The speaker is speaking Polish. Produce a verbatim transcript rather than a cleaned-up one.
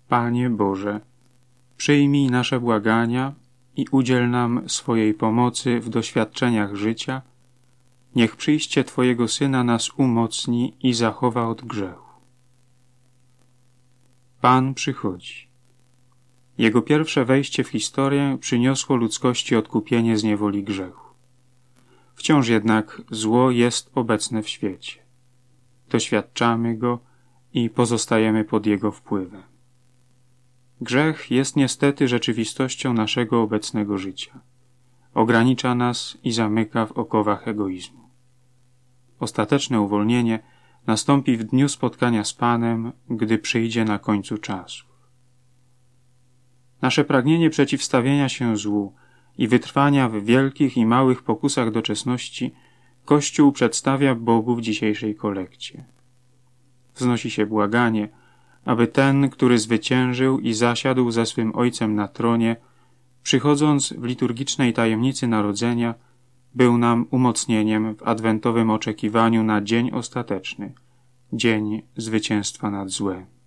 Panie Boże, przyjmij nasze błagania i udziel nam swojej pomocy w doświadczeniach życia. Niech przyjście Twojego Syna nas umocni i zachowa od grzechu. Pan przychodzi. Jego pierwsze wejście w historię przyniosło ludzkości odkupienie z niewoli grzechu. Wciąż jednak zło jest obecne w świecie. Doświadczamy go i pozostajemy pod jego wpływem. Grzech jest niestety rzeczywistością naszego obecnego życia. Ogranicza nas i zamyka w okowach egoizmu. Ostateczne uwolnienie nastąpi w dniu spotkania z Panem, gdy przyjdzie na końcu czasów. Nasze pragnienie przeciwstawienia się złu i wytrwania w wielkich i małych pokusach doczesności Kościół przedstawia Bogu w dzisiejszej kolekcie. Wznosi się błaganie, aby ten, który zwyciężył i zasiadł ze swym Ojcem na tronie, przychodząc w liturgicznej tajemnicy narodzenia, był nam umocnieniem w adwentowym oczekiwaniu na dzień ostateczny, dzień zwycięstwa nad złem.